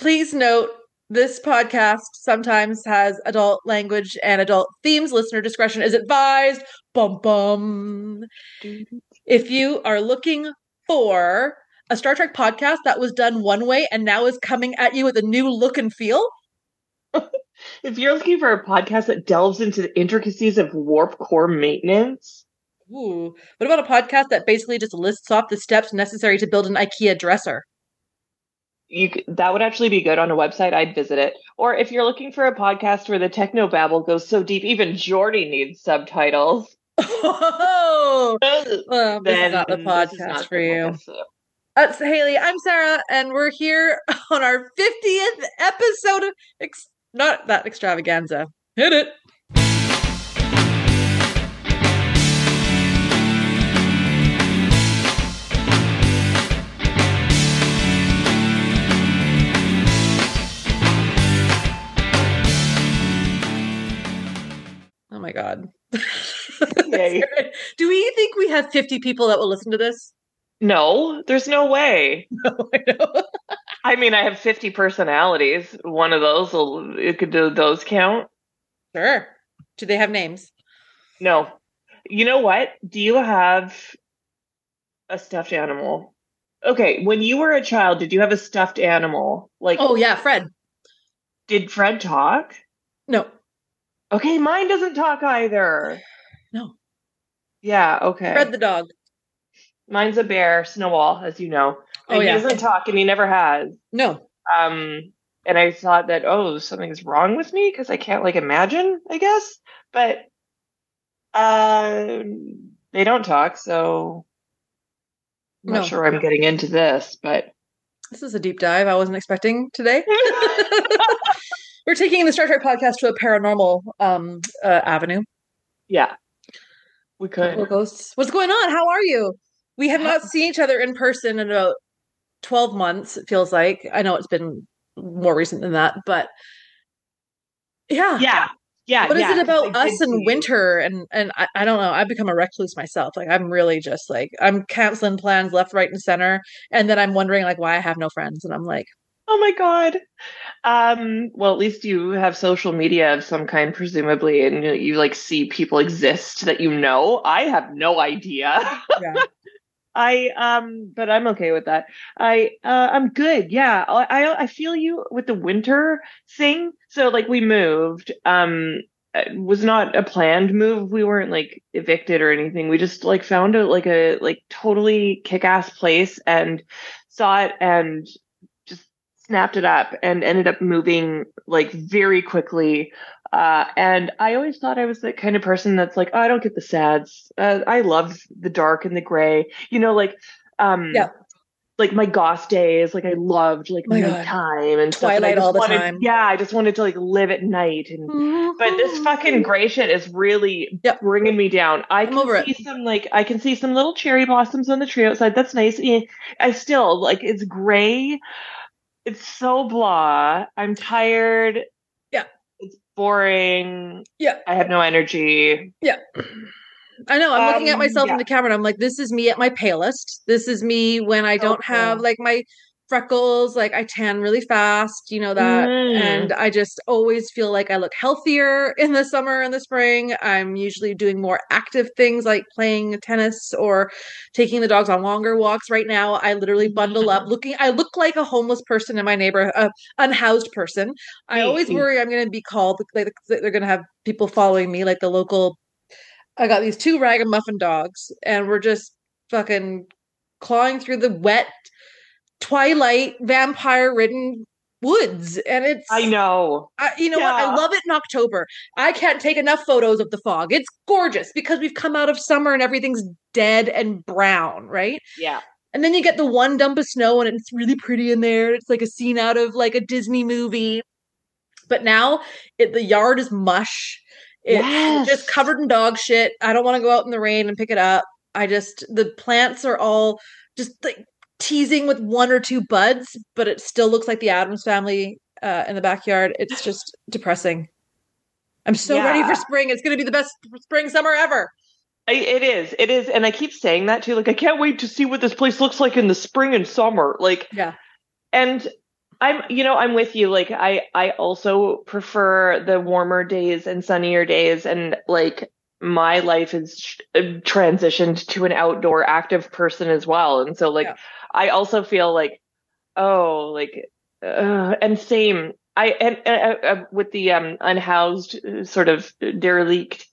Please note this podcast sometimes has adult language and adult themes. Listener discretion is advised. Bum bum. If you are looking for a Star Trek podcast that was done one way and now is coming at you with a new look and feel, If you're looking for a podcast that delves into the intricacies of warp core maintenance, ooh, what about a podcast that basically just lists off the steps necessary to build an IKEA dresser? that would actually be good on a website. I'd visit it. Or if you're looking for a podcast where the techno babble goes so deep, even Jordy needs subtitles. Oh, well, this is not the podcast for you. That's Haley. I'm Sarah, and we're here on our 50th episode of not that extravaganza. Hit it. Oh my God. Yay. Do we think we have 50 people that will listen to this? No, there's no way. No, I know. I mean, I have 50 personalities. One of those, could do those count? Sure. Do they have names? No. You know what? Do you have a stuffed animal? Okay, when you were a child, did you have a stuffed animal? Oh yeah, Fred. Did Fred talk? No. Okay, mine doesn't talk either. No. Yeah, okay. Fred the dog. Mine's a bear, Snowball, as you know. And yeah. He doesn't talk, and he never has. No. And I thought that, something's wrong with me because I can't, imagine, I guess. But they don't talk, so I'm not sure I'm getting into this, but... This is a deep dive I wasn't expecting today. We're taking the Star Trek podcast to a paranormal avenue. Yeah, we could. What's going on? How are you? We have not seen each other in person in about 12 months, it feels like. I know it's been more recent than that, but yeah. Yeah. What is it about us and winter? And I don't know. I've become a recluse myself. I'm really just I'm canceling plans left, right, and center. And then I'm wondering why I have no friends. And I'm like, oh my God. Well, at least you have social media of some kind, presumably, and you see people exist that you know. I have no idea. Yeah. But I'm okay with that. I'm good. Yeah. I feel you with the winter thing. So we moved. It was not a planned move. We weren't evicted or anything. We just found a totally kick-ass place and saw it and snapped it up and ended up moving very quickly. And I always thought I was the kind of person that's I don't get the sads. I love the dark and the gray, my goth days. I loved nighttime and Twilight stuff. all the time. Yeah. I just wanted to live at night. But this fucking gray shit is really bringing me down. I can see some little cherry blossoms on the tree outside. That's nice. I still it's gray. It's so blah. I'm tired. Yeah. It's boring. Yeah. I have no energy. Yeah. I know. I'm looking at myself in the camera and I'm like, this is me at my palest. This is me when I don't have my freckles. I tan really fast, you know that. And I just always feel like I look healthier in the summer and the spring. I'm usually doing more active things like playing tennis or taking the dogs on longer walks. Right now, I literally bundle up I look like a homeless person in my neighborhood, unhoused person. I always worry I'm going to be called, they're going to have people following me, the local. I got these 2 ragamuffin dogs and we're just fucking clawing through the wet, twilight, vampire-ridden woods. And I know. You know what? I love it in October. I can't take enough photos of the fog. It's gorgeous because we've come out of summer and everything's dead and brown, right? Yeah. And then you get the one dump of snow and it's really pretty in there. It's like a scene out of a Disney movie. But now the yard is mush. It's just covered in dog shit. I don't want to go out in the rain and pick it up. The plants are all just teasing with 1 or 2 buds, but it still looks like the Addams Family in the backyard. It's just depressing. I'm so ready for spring. It's going to be the best spring summer ever. It is. And I keep saying that too. I can't wait to see what this place looks like in the spring and summer. Yeah. And I'm with you. Like I also prefer the warmer days and sunnier days, and like my life is transitioned to an outdoor active person as well. And so like Yeah. I also feel like, oh, like and same. With the unhoused sort of derelict,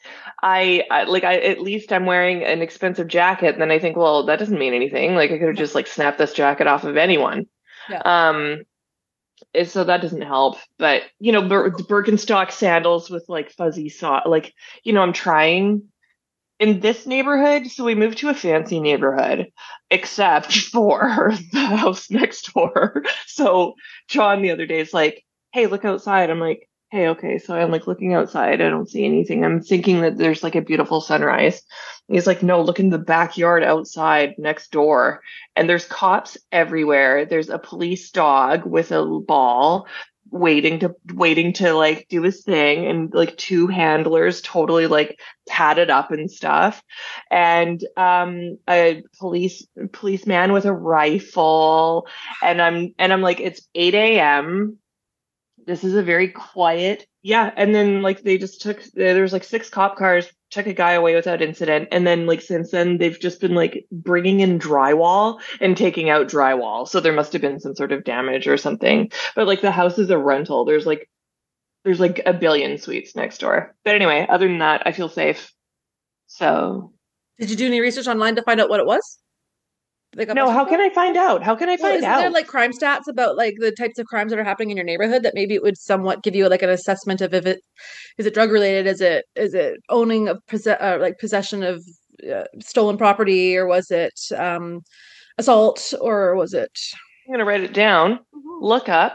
I at least I'm wearing an expensive jacket, and then I think, well, that doesn't mean anything. Like I could have Yeah. just like snapped this jacket off of anyone. Yeah. Um, so that doesn't help. But Birkenstock sandals with like fuzzy like I'm trying in this neighborhood. So we moved to a fancy neighborhood, except for the house next door. So John the other day is like, "Hey, look outside." I'm like, "Hey, okay." So I'm like looking outside. I don't see anything. I'm thinking that there's like a beautiful sunrise. He's like, "No, look in the backyard outside next door." And there's cops everywhere. There's a police dog with a ball waiting to like do his thing, and like two handlers totally like padded up and stuff, and a policeman with a rifle, and I'm like, it's 8 a.m. This is a very quiet, yeah. And then like they just there was like six cop cars, took a guy away without incident. And then like since then they've just been like bringing in drywall and taking out drywall. So there must have been some sort of damage or something. But like the house is a rental. There's like a billion suites next door. But anyway, other than that, I feel safe. So Did you do any research online to find out what it was they got no, busted how for? can I find out? How can I Well, find isn't there out? like crime stats about like the types of crimes that are happening in your neighborhood that maybe it would somewhat give you like an assessment of if it is it drug related, is it owning of like possession of stolen property, or was it assault, or was it? I'm gonna write it down. Look up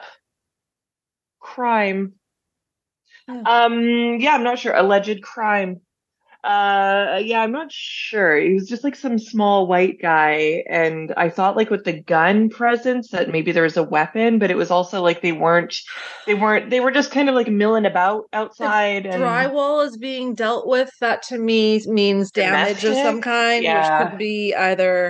crime. Yeah. Yeah, I'm not sure. Alleged crime. Yeah, I'm not sure. He was just like some small white guy, and I thought like with the gun presence that maybe there was a weapon, but it was also like they were just kind of like milling about If outside and drywall is being dealt with, that to me means damage of some domestic. kind, which could Yeah. be either,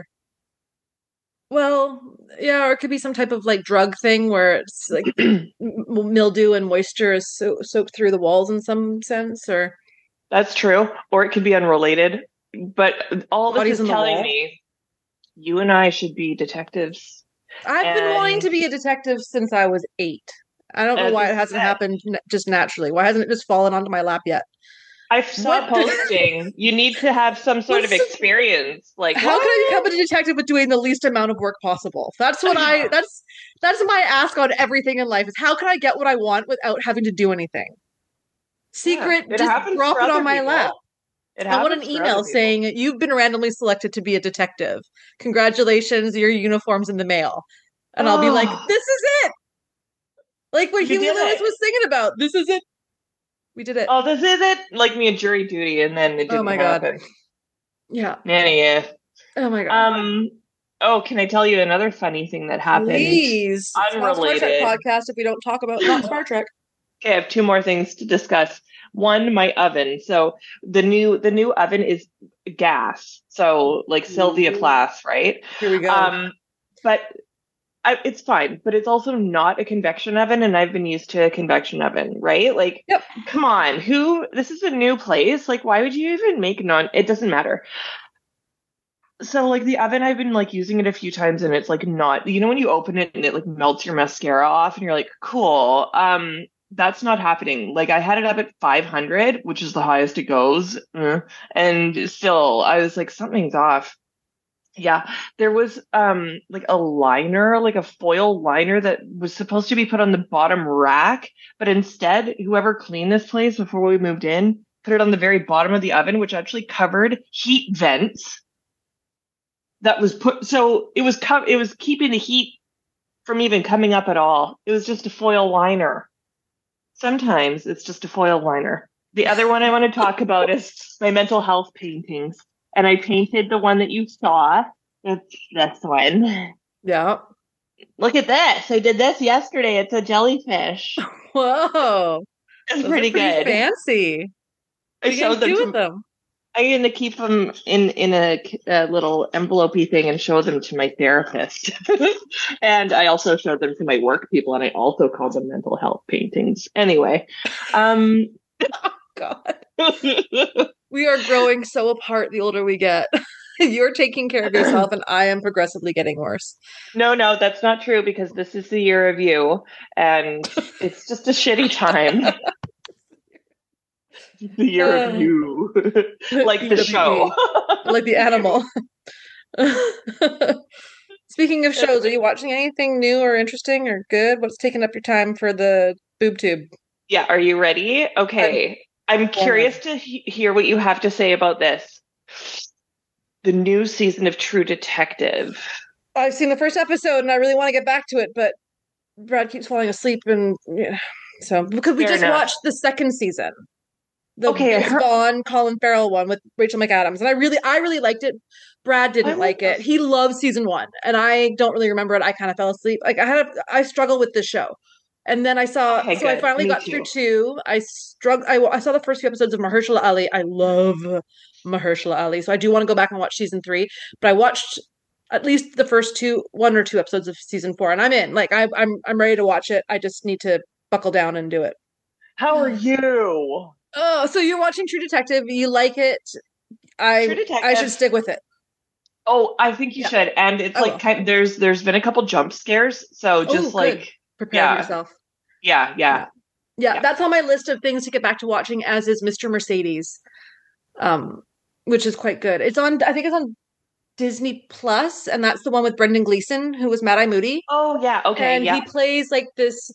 well, yeah, or it could be some type of like drug thing where it's like mildew and moisture is soaked through the walls in some sense, or That's true. Or it could be unrelated. But all this bodies is in the telling wall. me you and I should be detectives. I've been wanting And to be a detective since I was 8. I don't know why this it is hasn't it. happened just naturally. Why hasn't it just fallen onto my lap yet? I saw a What? posting. You need to have some sort of What's experience. Like, How can I become what? a detective with doing the least amount of work possible? That's my ask on everything in life, is how can I get what I want without having to do anything? Yeah, Secret, it just happens drop for it on other my lap. people. It I want an happens for other email people. saying you've been randomly selected to be a detective. Congratulations, your uniform's in the mail. And I'll be like, Oh, this is it. Like what you Huey did Lewis it. was singing about. This is it. We did it. Oh, this is it. Like me a jury duty, and then it Oh didn't my God. happen. Yeah. Yeah. Oh my God. Um. Oh, can I tell you another funny thing that happened? Please. It's not a Star Trek Unrelated. podcast if we don't talk about not Star Trek. Okay, I have two more things to discuss. One, my oven. So the new oven is gas. So like Sylvia Plath, right? Here we go. But it's fine. But it's also not a convection oven, and I've been used to a convection oven, right? Like, Yep. come on, this is a new place. Like, why would you even make non? It doesn't matter. So like the oven, I've been like using it a few times, and it's like not, when you open it and it like melts your mascara off and you're like, cool. That's not happening. Like I had it up at 500, which is the highest it goes. And still I was like, something's off. Yeah, there was like a liner, like a foil liner that was supposed to be put on the bottom rack, but instead whoever cleaned this place before we moved in put it on the very bottom of the oven, which actually covered heat vents that was put, so it was keeping the heat from even coming up at all. It was just a foil liner. Sometimes it's just a foil liner. The other one I want to talk about is my mental health paintings. And I painted the one that you saw. It's this one. Yeah. Look at this. I did this yesterday. It's a jellyfish. Whoa. It's Those are pretty pretty good. fancy. I What are you showed gonna them do with to them? I'm gonna keep them in a little envelopey thing and show them to my therapist. And I also show them to my work people, and I also call them mental health paintings. Anyway, um, God. We are growing so apart the older we get. You're taking care of yourself, and I am progressively getting worse. no, that's not true because this is the year of you, and it's just a shitty time. The year of you, like the show, like the animal. Speaking of shows, are you watching anything new or interesting or good? What's taking up your time for the boob tube? Yeah, are you ready? Okay. I'm curious to hear what you have to say about this. The new season of True Detective. I've seen the first episode and I really want to get back to it, but Brad keeps falling asleep, and so because we just watched the second season. The Vince Vaughn, Colin Farrell one with Rachel McAdams. And I really liked it. Brad didn't like it. He loved season 1, and I don't really remember it. I kind of fell asleep. Like I struggle with this show. And then I saw, I finally got through 2. I saw the first few episodes of Mahershala Ali. I love Mahershala Ali. So I do want to go back and watch season 3. But I watched at least the first 1 or 2 episodes of season 4, and I'm in. Like I'm ready to watch it. I just need to buckle down and do it. How are you? Oh, so you're watching True Detective. You like it. I should stick with it. Oh, I think you should. And it's there's been a couple jump scares. So just prepare yourself. Yeah. That's on my list of things to get back to watching, as is Mr. Mercedes, which is quite good. I think it's on Disney Plus, and that's the one with Brendan Gleeson, who was Mad Eye Moody. Oh yeah, okay, and he plays like this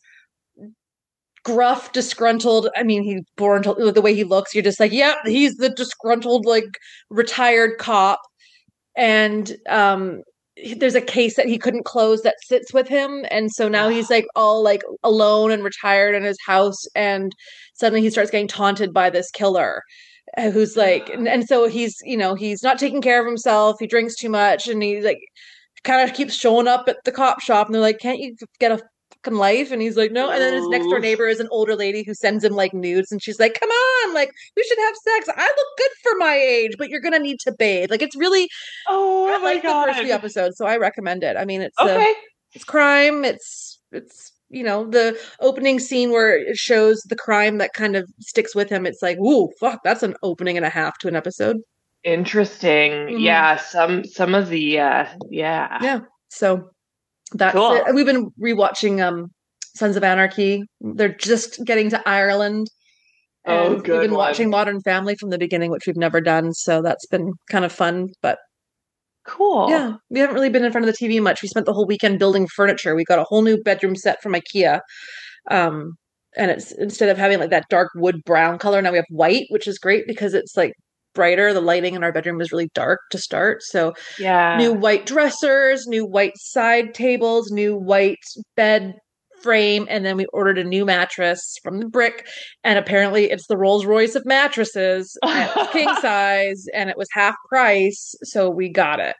gruff, disgruntled. I mean, he's born to the way he looks. You're just like, yeah, he's the disgruntled, like retired cop, and there's a case that he couldn't close that sits with him, and so now he's like all like alone and retired in his house, and suddenly he starts getting taunted by this killer who's like, and so he's not taking care of himself. He drinks too much, and he like kind of keeps showing up at the cop shop, and they're like, can't you get a fucking life? And he's like, no. And then his next door neighbor is an older lady who sends him like nudes, and she's like, come on, like we should have sex. I look good for my age, but you're gonna need to bathe. Like it's really I like the first few episodes, so I recommend it. I mean, it's it's crime. It's the opening scene where it shows the crime that kind of sticks with him. It's like, ooh, fuck, that's an opening and a half to an episode. Interesting. Mm-hmm. Yeah, some of the yeah. So that's cool. It. We've been rewatching Sons of Anarchy. They're just getting to Ireland. And we've been watching Modern Family from the beginning, which we've never done. So that's been kind of fun, but cool. Yeah, we haven't really been in front of the TV much. We spent the whole weekend building furniture. We got a whole new bedroom set from IKEA. And it's, instead of having like that dark wood brown color, now we have white, which is great because it's like brighter. The lighting in our bedroom is really dark to start. So new white dressers, new white side tables, new white bed frame, and then we ordered a new mattress from the Brick, and apparently it's the Rolls Royce of mattresses, king size, and it was half price, so we got it.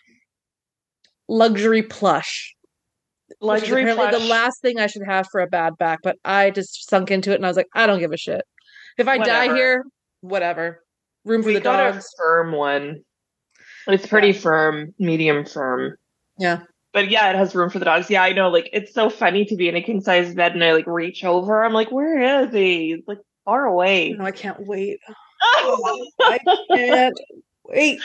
Luxury plush. Luxury plush. The last thing I should have for a bad back, but I just sunk into it and I was like, I don't give a shit. If I die here, whatever. Room for the dogs. Got a firm one. It's pretty firm, medium firm. Yeah. But yeah, it has room for the dogs. Yeah, I know. Like, it's so funny to be in a king size bed and I like reach over. I'm like, where is he? He's like far away. No, I can't wait. I can't wait.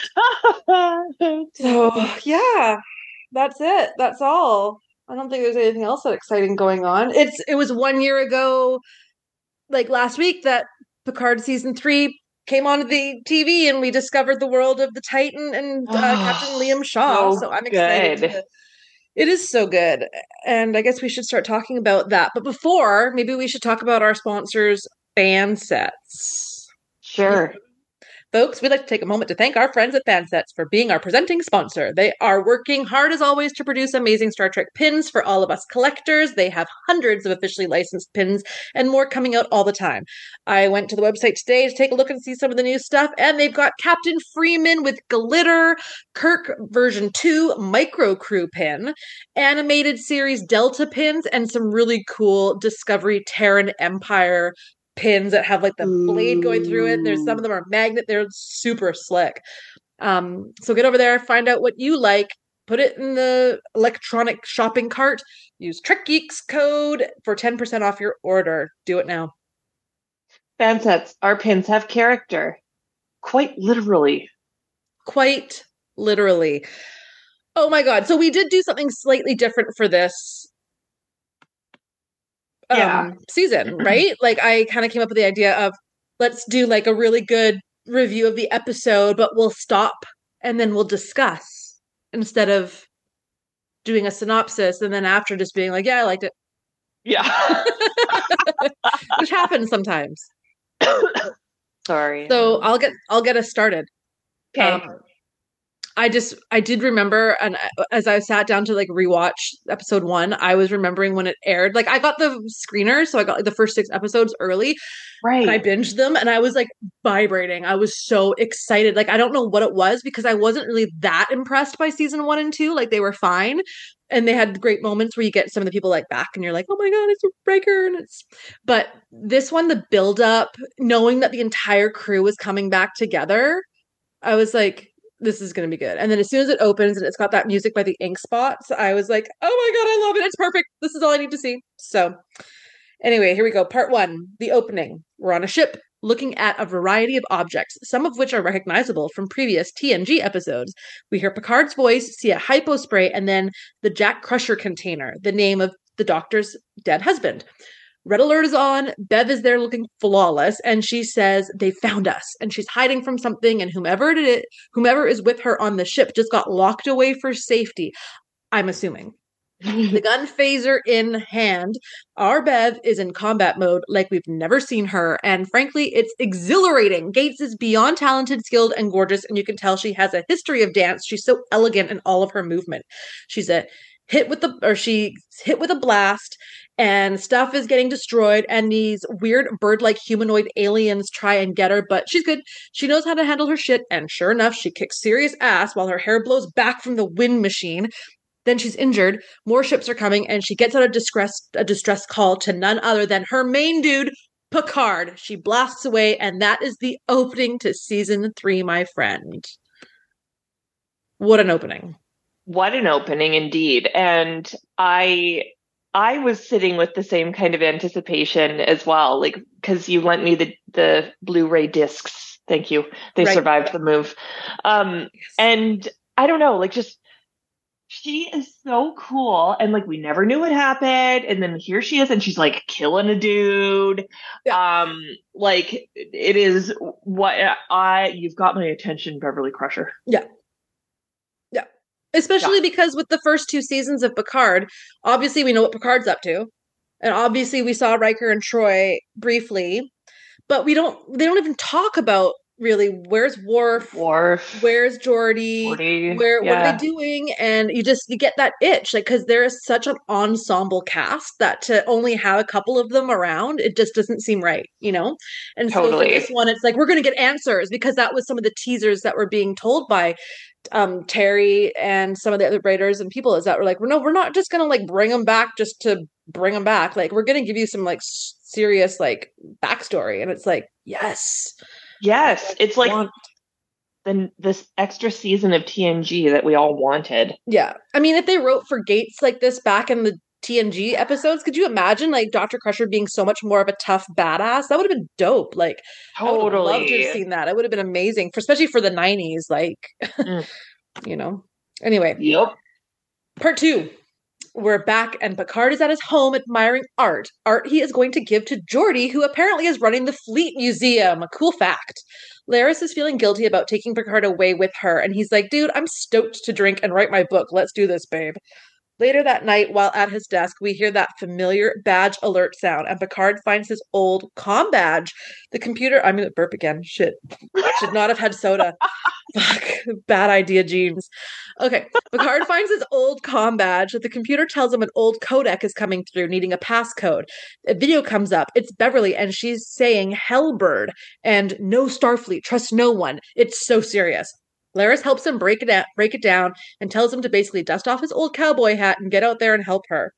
So yeah, that's it. That's all. I don't think there's anything else that exciting going on. It was 1 year ago, like last week, that Picard season 3 came onto the TV and we discovered the world of the Titan and Captain Liam Shaw. So I'm excited. It is so good. And I guess we should start talking about that. But before, maybe we should talk about our sponsors, Fansets. Sure. Folks, we'd like to take a moment to thank our friends at Fansets for being our presenting sponsor. They are working hard as always to produce amazing Star Trek pins for all of us collectors. They have hundreds of officially licensed pins and more coming out all the time. I went to the website today to take a look and see some of the new stuff, and they've got Captain Freeman with glitter, Kirk version 2 micro crew pin, animated series Delta pins, and some really cool Discovery Terran Empire pins that have like the blade going through it. And there's some of Ooh. them are magnet. They're super slick. So get over there, find out what you like, put it in the electronic shopping cart, use Trek Geeks code for 10% off your order. Do it now. Fansets, our pins have character. Quite literally. Quite literally. Oh my God. So we did do something slightly different for this season, right? Like I kind of came up with the idea of let's do like a really good review of the episode, but we'll stop and then we'll discuss instead of doing a synopsis and then after just being like, yeah, I liked it. Yeah. Which happens sometimes. Sorry. So I'll get us started. Okay. I did remember, and as I sat down to like rewatch episode 1, I was remembering when it aired. Like I got the screener, so I got like the first 6 episodes early. Right. And I binged them, and I was like vibrating. I was so excited. Like I don't know what it was because I wasn't really that impressed by season 1 and 2. Like they were fine, and they had great moments where you get some of the people like back, and you're like, oh my God, it's Riker, and it's. But this one, the build up, knowing that the entire crew was coming back together, I was like, this is going to be good. And then as soon as it opens and it's got that music by the Ink Spots, I was like, oh my God, I love it. It's perfect. This is all I need to see. So anyway, here we go. Part 1, the opening. We're on a ship looking at a variety of objects, some of which are recognizable from previous TNG episodes. We hear Picard's voice, see a hypo spray, and then the Jack Crusher container, the name of the Doctor's dead husband. Red alert is on. Bev is there looking flawless, and she says they found us, and she's hiding from something. And whomever is with her on the ship just got locked away for safety. I'm assuming. The gun phaser in hand, our Bev is in combat mode like we've never seen her, and frankly, it's exhilarating. Gates is beyond talented, skilled, and gorgeous, and you can tell she has a history of dance. She's so elegant in all of her movement. She's hit with a blast, and stuff is getting destroyed, and these weird bird-like humanoid aliens try and get her, but she's good. She knows how to handle her shit, and sure enough, she kicks serious ass while her hair blows back from the wind machine. Then she's injured, more ships are coming, and she gets out a distress call to none other than her main dude, Picard. She blasts away, and that is the opening to season 3, my friend. What an opening. What an opening indeed. And I was sitting with the same kind of anticipation as well, like because you lent me the Blu-ray discs. Thank you. They survived the move. Yes. And I don't know, like just she is so cool, and like we never knew what happened, and then here she is, and she's like killing a dude. Yeah. Like it is what you've got my attention, Beverly Crusher. Yeah. Especially because with the first 2 seasons of Picard, obviously we know what Picard's up to. And obviously we saw Riker and Troy briefly, but they don't even talk about really where's Worf, where's Geordi, what are they doing? And you get that itch, like, because there is such an ensemble cast that to only have a couple of them around, it just doesn't seem right, you know? And so for this one, it's like, we're going to get answers, because that was some of the teasers that were being told by Terry and some of the other writers and people, is that we're like, no, we're not just going to like bring them back just to bring them back. Like, we're going to give you some like serious like backstory. And it's like, yes, it's like this extra season of TNG that we all wanted. Yeah. I mean, if they wrote for Gates like this back in the TNG episodes, could you imagine like Dr. Crusher being so much more of a tough badass? That would have been dope. Like, totally. I would have loved to have seen that. It would have been amazing, especially for the 90s. Like, you know. Anyway. Yep. Part 2. We're back, and Picard is at his home admiring art. Art he is going to give to Geordi, who apparently is running the Fleet Museum. A cool fact. Laris is feeling guilty about taking Picard away with her, and he's like, dude, I'm stoked to drink and write my book. Let's do this, babe. Later that night, while at his desk, we hear that familiar badge alert sound, and Picard finds his old comm badge. The computer, I'm going to burp again. Shit. Should not have had soda. Fuck. Bad idea, Jeans. Okay. Picard finds his old comm badge. The computer tells him an old codec is coming through, needing a passcode. A video comes up. It's Beverly, and she's saying Hellbird and no Starfleet. Trust no one. It's so serious. Laris helps him break it down and tells him to basically dust off his old cowboy hat and get out there and help her.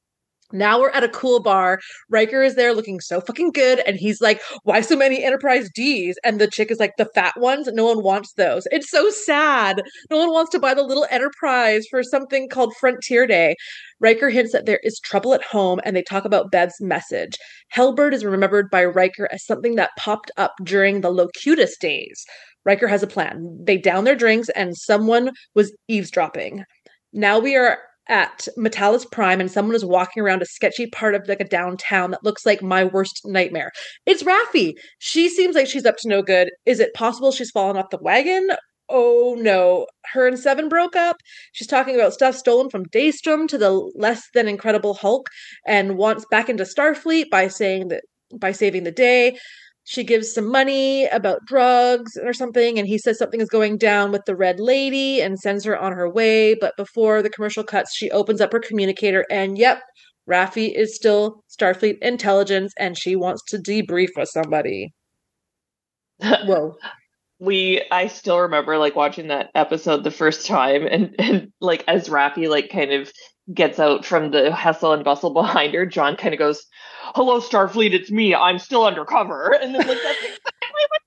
Now we're at a cool bar. Riker is there looking so fucking good. And he's like, why so many Enterprise Ds? And the chick is like, the fat ones? No one wants those. It's so sad. No one wants to buy the little Enterprise for something called Frontier Day. Riker hints that there is trouble at home and they talk about Bev's message. Hellbird is remembered by Riker as something that popped up during the Locutus days. Riker has a plan. They down their drinks and someone was eavesdropping. Now we are at Metalis Prime and someone is walking around a sketchy part of like a downtown that looks like my worst nightmare. It's Raffi. She seems like she's up to no good. Is it possible she's fallen off the wagon? Oh no. Her and Seven broke up. She's talking about stuff stolen from Daystrom to the less than incredible Hulk and wants back into Starfleet by saying that by saving the day. She gives some money about drugs or something, and he says something is going down with the Red Lady and sends her on her way. But before the commercial cuts, she opens up her communicator, and yep, Raffi is still Starfleet intelligence, and she wants to debrief with somebody. Whoa. I still remember like watching that episode the first time and like as Raffi like kind of gets out from the hustle and bustle behind her, John kind of goes, "Hello, Starfleet, it's me. I'm still undercover." And then like that's exactly what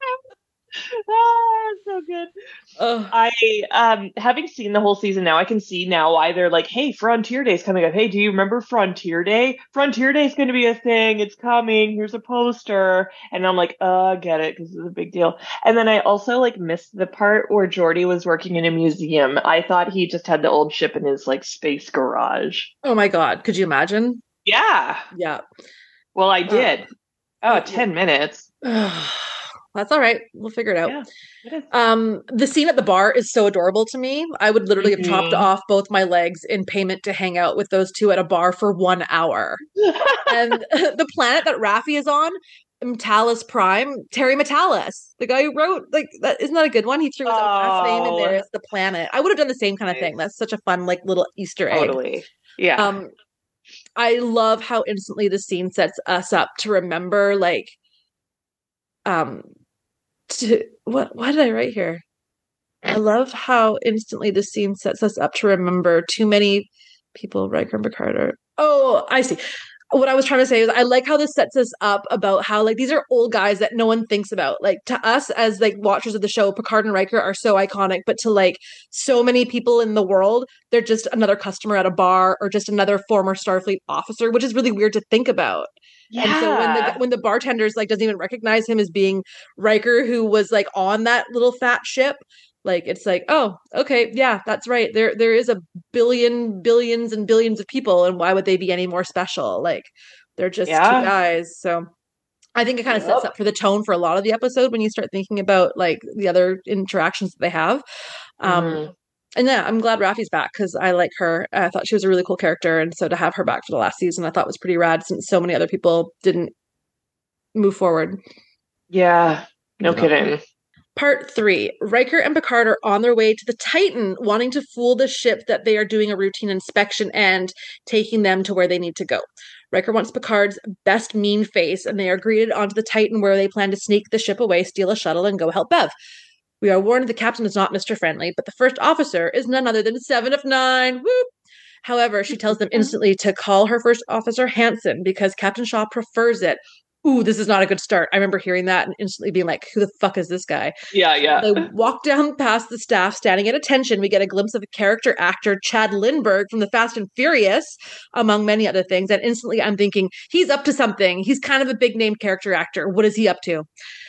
so good. I having seen the whole season now, I can see now why they're like, hey, Frontier Day's coming up. Hey, do you remember Frontier Day? Frontier Day's going to be a thing. It's coming. Here's a poster. And I'm like, I get it because it's a big deal. And then I also like missed the part where Geordi was working in a museum. I thought he just had the old ship in his like space garage. Oh my God. Could you imagine? Yeah. Yeah. Well, I did. 10 minutes. That's all right. We'll figure it out. Yeah, it is. The scene at the bar is so adorable to me. I would literally have chopped off both my legs in payment to hang out with those two at a bar for 1 hour. And the planet that Raffi is on, Metalis Prime, Terry Metalis, the guy who wrote, like, that isn't that a good one? He threw his own last name in there as the planet. I would have done the same kind of thing. That's such a fun, like, little Easter egg. Totally. Yeah. I love how instantly the scene sets us up to remember, like, what did I write here? I love how instantly the scene sets us up to remember too many people, Riker and Picard are. Oh, I see. What I was trying to say is I like how this sets us up about how like these are old guys that no one thinks about. Like to us as like watchers of the show, Picard and Riker are so iconic, but to like so many people in the world, they're just another customer at a bar or just another former Starfleet officer, which is really weird to think about. Yeah. And so when the bartender's like doesn't even recognize him as being Riker, who was like on that little fat ship, like it's like, oh, okay, yeah, that's right. There is a billions and billions of people, and why would they be any more special? Like they're just two guys. So I think it kind of sets up for the tone for a lot of the episode when you start thinking about like the other interactions that they have. And yeah, I'm glad Raffi's back because I like her. I thought she was a really cool character. And so to have her back for the last season, I thought was pretty rad since so many other people didn't move forward. Yeah, no kidding. Part 3. Riker and Picard are on their way to the Titan, wanting to fool the ship that they are doing a routine inspection and taking them to where they need to go. Riker wants Picard's best mean face, and they are greeted onto the Titan where they plan to sneak the ship away, steal a shuttle, and go help Bev. We are warned the captain is not Mr. Friendly, but the first officer is none other than Seven of Nine. Whoop! However, she tells them instantly to call her first officer Hanson because Captain Shaw prefers it. Ooh, this is not a good start. I remember hearing that and instantly being like, who the fuck is this guy? Yeah. They walk down past the staff standing at attention. We get a glimpse of a character actor, Chad Lindbergh from the Fast and Furious, among many other things. And instantly I'm thinking, he's up to something. He's kind of a big name character actor. What is he up to?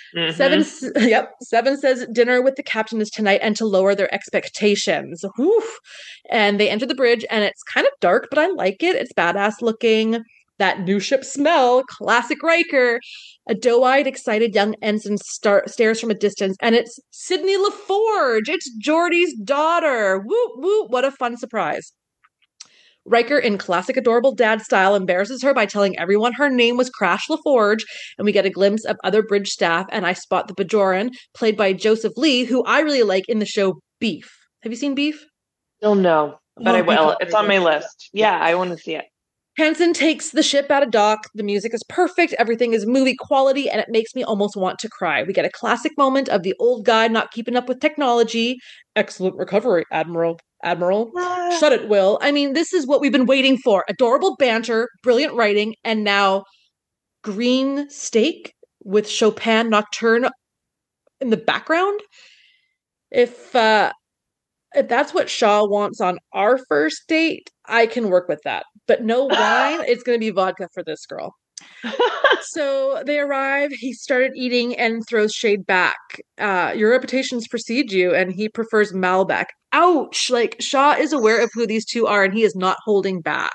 Seven says dinner with the captain is tonight and to lower their expectations. Whew. And they enter the bridge and it's kind of dark, but I like it. It's badass looking. That new ship smell, classic Riker. A doe-eyed, excited young ensign stares from a distance, and it's Sydney LaForge. It's Geordi's daughter. Whoop, whoop. What a fun surprise. Riker, in classic adorable dad style, embarrasses her by telling everyone her name was Crash LaForge, and we get a glimpse of other bridge staff, and I spot the Bajoran, played by Joseph Lee, who I really like in the show Beef. Have you seen Beef? Oh, no, but I will. It's on my list. Yeah, I want to see it. Hansen takes the ship out of dock. The music is perfect. Everything is movie quality, and it makes me almost want to cry. We get a classic moment of the old guy not keeping up with technology. Excellent recovery, Admiral. Admiral. Shut it, Will. I mean, this is what we've been waiting for. Adorable banter, brilliant writing, and now green steak with Chopin Nocturne in the background. If that's what Shaw wants on our first date, I can work with that. But no wine, it's going to be vodka for this girl. So they arrive. He started eating and throws shade back. Your reputations precede you, and he prefers Malbec. Ouch! Like, Shaw is aware of who these two are, and he is not holding back.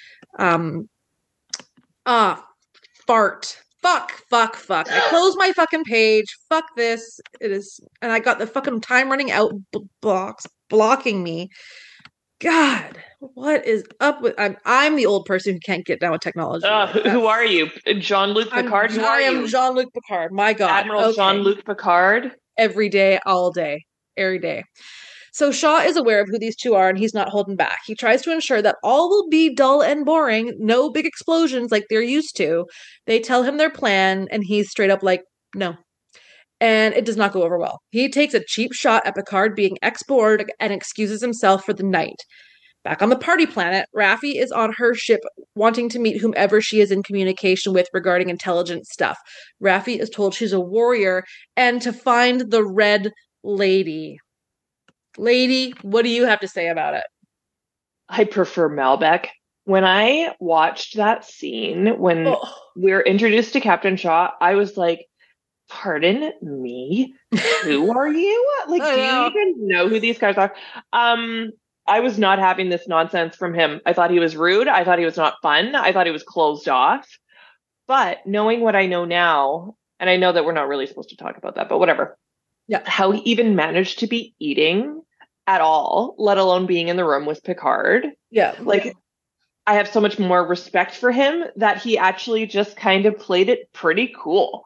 Fart. Fuck. I close my fucking page. Fuck this. It is, and I got the fucking time running out blocking me. God, what is up with? I'm the old person who can't get down with technology. Who are you, Jean-Luc Picard? I am Jean-Luc Picard. My God, Admiral Jean-Luc Picard. Every day, all day, every day. So Shaw is aware of who these two are, and he's not holding back. He tries to ensure that all will be dull and boring, no big explosions like they're used to. They tell him their plan, and he's straight up like, no. And it does not go over well. He takes a cheap shot at Picard being ex-bored and excuses himself for the night. Back on the party planet, Raffi is on her ship wanting to meet whomever she is in communication with regarding intelligent stuff. Raffi is told she's a warrior and to find the Red Lady. Lady, what do you have to say about it? I prefer Malbec. When I watched that scene, when we're introduced to Captain Shaw, I was like, pardon me, who are you? Like, do you even know who these guys are? I was not having this nonsense from him. I thought he was rude. I thought he was not fun. I thought he was closed off. But knowing what I know now, and I know that we're not really supposed to talk about that, but whatever. Yeah. How he even managed to be eating at all, let alone being in the room with Picard. Yeah. Like, I have so much more respect for him that he actually just kind of played it pretty cool.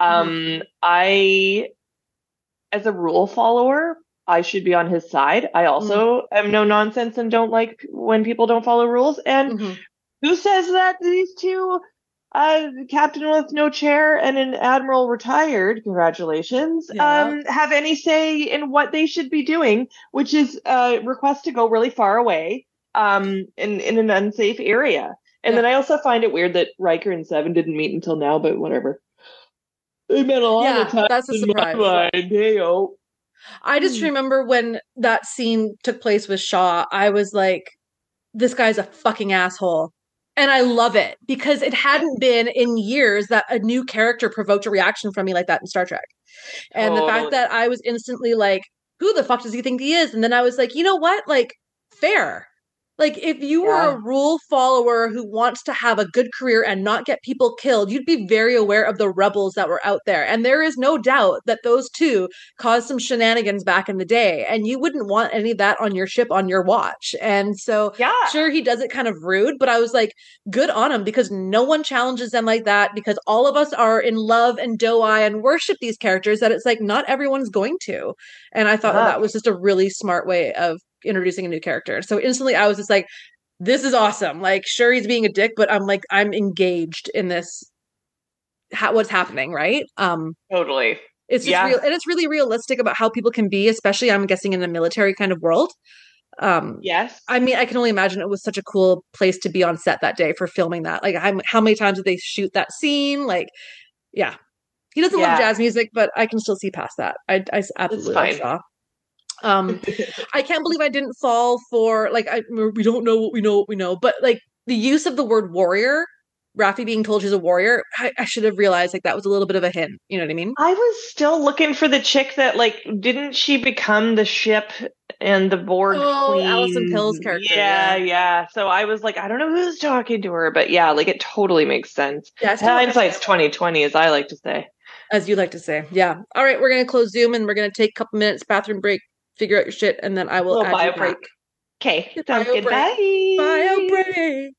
I, as a rule follower, I should be on his side. I also am no nonsense and don't like when people don't follow rules. And who says that these two, captain with no chair and an admiral retired, congratulations, have any say in what they should be doing, which is request to go really far away. In an unsafe area. And then I also find it weird that Riker and Seven didn't meet until now, but whatever. They met a lot of time. That's a surprise. Hey-o. I just remember when that scene took place with Shaw, I was like, this guy's a fucking asshole. And I love it because it hadn't been in years that a new character provoked a reaction from me like that in Star Trek. And the fact that I was instantly like, who the fuck does he think he is? And then I was like, you know what? Like, fair. Like, if you were a rule follower who wants to have a good career and not get people killed, you'd be very aware of the rebels that were out there. And there is no doubt that those two caused some shenanigans back in the day. And you wouldn't want any of that on your ship on your watch. And so, sure, he does it kind of rude, but I was like, good on him because no one challenges them like that because all of us are in love and doe-eye and worship these characters that it's like, not everyone's going to. And I thought that was just a really smart way of introducing a new character. So instantly I was just like, this is awesome. Like, sure, he's being a dick, but I'm like, I'm engaged in this, what's happening, right? Totally. It's just real, and it's really realistic about how people can be, especially I'm guessing in a military kind of world. Yes. I mean, I can only imagine it was such a cool place to be on set that day for filming that. Like, how many times did they shoot that scene? Like, yeah. He doesn't love jazz music, but I can still see past that. I absolutely love Shaw. I can't believe I didn't fall for like we don't know what we know, but like the use of the word warrior, Raffi being told she's a warrior, I should have realized like that was a little bit of a hint. You know what I mean? I was still looking for the chick that like didn't she become the ship and the Borg queen? Alison Pill's character. Yeah. So I was like, I don't know who's talking to her, but yeah, like it totally makes sense. Yeah, hindsight's 2020, as I like to say. As you like to say, yeah. All right, we're gonna close Zoom and we're gonna take a couple minutes bathroom break. Figure out your shit, and then I will add you a break. Okay, sounds good. Bye. Bio break.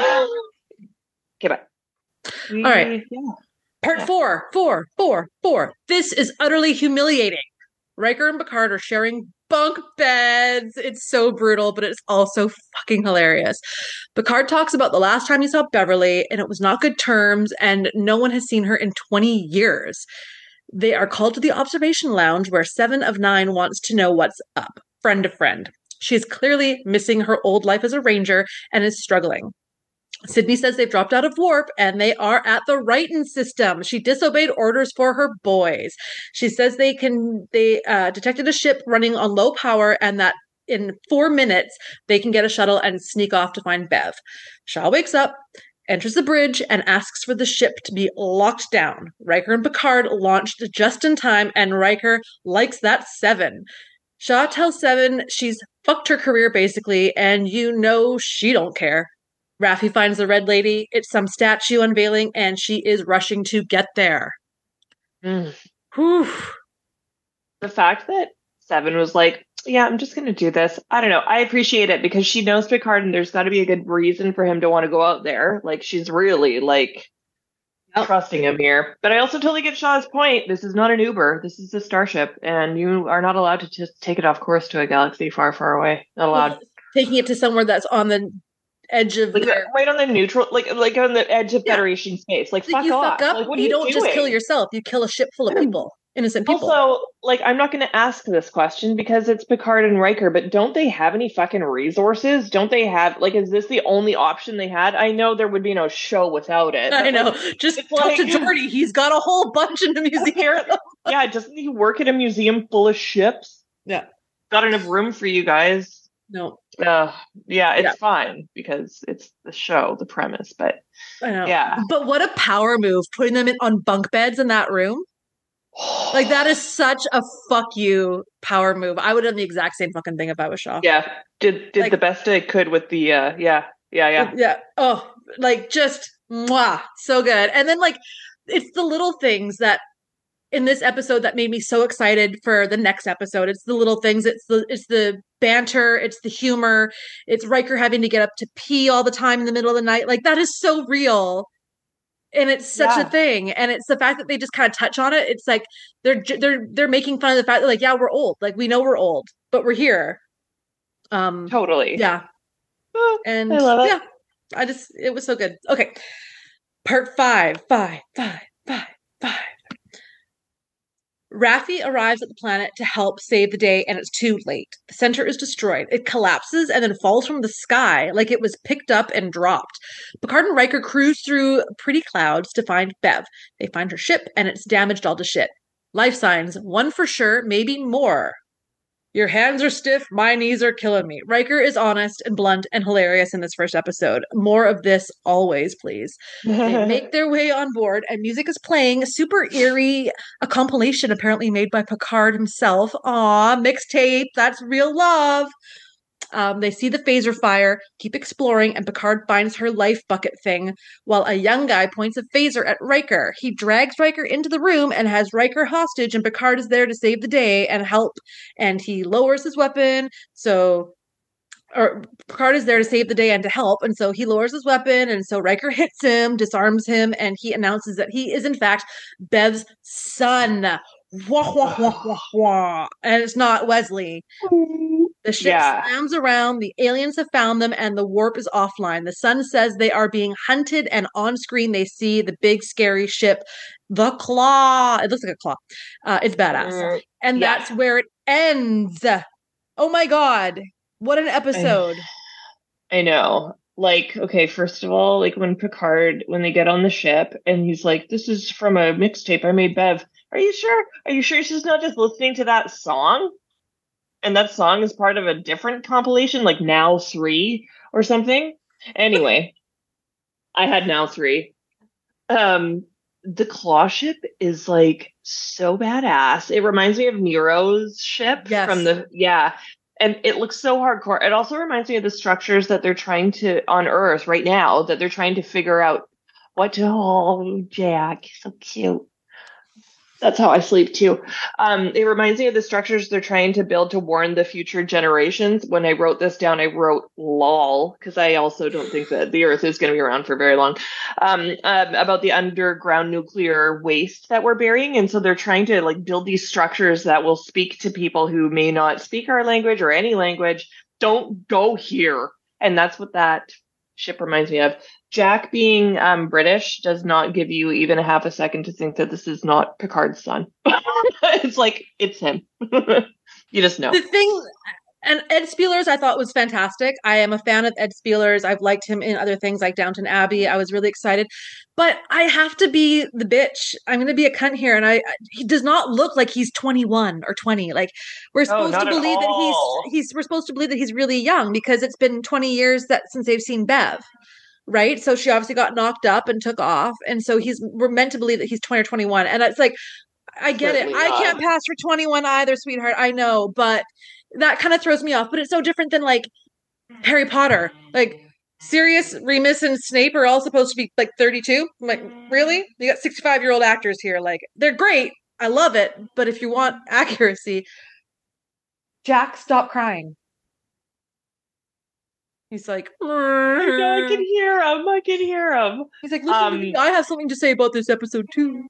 Okay, bye. All right. Part 4. This is utterly humiliating. Riker and Picard are sharing bunk beds. It's so brutal, but it's also fucking hilarious. Picard talks about the last time he saw Beverly, and it was not good terms, and no one has seen her in 20 years. They are called to the observation lounge where 7 of 9 wants to know what's up, friend to friend. She is clearly missing her old life as a ranger and is struggling. Sydney says they've dropped out of warp and they are at the Righton system. She disobeyed orders for her boys. She says they detected a ship running on low power and that in 4 minutes they can get a shuttle and sneak off to find Bev. Shaw wakes up, enters the bridge, and asks for the ship to be locked down. Riker and Picard launched just in time, and Riker likes that 7. Shaw tells 7 she's fucked her career basically, and she don't care. Raffi finds the Red Lady. It's some statue unveiling, and she is rushing to get there. Whew. The fact that 7 was like, yeah, I'm just going to do this. I don't know. I appreciate it because she knows Picard, and there's got to be a good reason for him to want to go out there. Like, she's really, trusting him here. But I also totally get Shaw's point. This is not an Uber. This is a starship, and you are not allowed to just take it off course to a galaxy far, far away. Not allowed. Well, taking it to somewhere that's on the edge of right on the neutral, like on the edge of Federation space. Like, fuck off. Fuck up. What you are don't doing? Just kill yourself. You kill a ship full of people, innocent people. Also, I'm not going to ask this question because it's Picard and Riker, but don't they have any fucking resources? Don't they have, is this the only option they had? I know there would be no show without it. I know. Just talk to Geordi. He's got a whole bunch in the museum. Yeah, doesn't he work at a museum full of ships? Yeah. Got enough room for you guys. No. It's fine because it's the show, the premise, but I know. Yeah. But what a power move, putting them on bunk beds in that room. That is such a fuck you power move. I would have done the exact same fucking thing if I was Shaw. Yeah. Did the best I could with the yeah. Oh, just mwah, so good. And then it's the little things that in this episode that made me so excited for the next episode. It's the little things. It's the banter. It's the humor. It's Riker having to get up to pee all the time in the middle of the night. That is so real. And it's such a thing. And it's the fact that they just kind of touch on it. It's like they're making fun of the fact that we're old. We know we're old, but we're here. Totally. Yeah. And I love it. Yeah. It was so good. Okay. Part 5. Raffi arrives at the planet to help save the day, and it's too late. The center is destroyed. It collapses and then falls from the sky like it was picked up and dropped. Picard and Riker cruise through pretty clouds to find Bev. They find her ship, and it's damaged all to shit. Life signs, 1 for sure, maybe more. Your hands are stiff, my knees are killing me. Riker is honest and blunt and hilarious in this first episode. More of this always, please. They make their way on board and music is playing. Super eerie, a compilation apparently made by Picard himself. Aw, mixtape, that's real love. They see the phaser fire, keep exploring, and Picard finds her life bucket thing, while a young guy points a phaser at Riker. He drags Riker into the room and has Riker hostage, and Picard is there to save the day and help, and he lowers his weapon, Picard is there to save the day and to help, and so he lowers his weapon, and so Riker hits him, disarms him, and he announces that he is in fact Bev's son. Wah, wah, wah, wah, wah. And it's not Wesley. The ship slams around, the aliens have found them, and the warp is offline. The sun says they are being hunted, and on screen they see the big scary ship, the Claw. It looks like a claw. It's badass. And that's where it ends. Oh my god. What an episode. I know. Okay, first of all, when they get on the ship, and he's like, this is from a mixtape I made Bev. Are you sure? Are you sure she's not just listening to that song? And that song is part of a different compilation, like Now 3 or something. Anyway, I had Now 3. The Claw ship is so badass. It reminds me of Nero's ship from and it looks so hardcore. It also reminds me of the structures that they're trying to on Earth right now, that they're trying to figure out what to. Oh, Jack, so cute. That's how I sleep too. It reminds me of the structures they're trying to build to warn the future generations. When I wrote this down, I wrote "lol" because I also don't think that the Earth is going to be around for very long. About the underground nuclear waste that we're burying, and so they're trying to like build these structures that will speak to people who may not speak our language or any language. Don't go here, and that's what that ship reminds me of. Jack being British does not give you even a half a second to think that this is not Picard's son. It's like, it's him. You just know. The thing, and Ed Spielers I thought was fantastic. I am a fan of Ed Spielers. I've liked him in other things like Downton Abbey. I was really excited. But I have to be the bitch. I'm going to be a cunt here. And he does not look like he's 21 or 20. Like, we're supposed to believe that we're supposed to believe that he's really young because it's been 20 years since they've seen Bev. Right. So she obviously got knocked up and took off. And so we're meant to believe that he's 20 or 21. And it's like, I get it. I can't pass for 21 either, sweetheart. I know. But that kind of throws me off. But it's so different than like Harry Potter. Like Sirius, Remus, and Snape are all supposed to be like 32. I'm like, really? You got 65-year-old actors here. Like, they're great. I love it. But if you want accuracy, Jack, stop crying. He's like, I can hear him. I can hear him. He's like, listen to me. I have something to say about this episode too.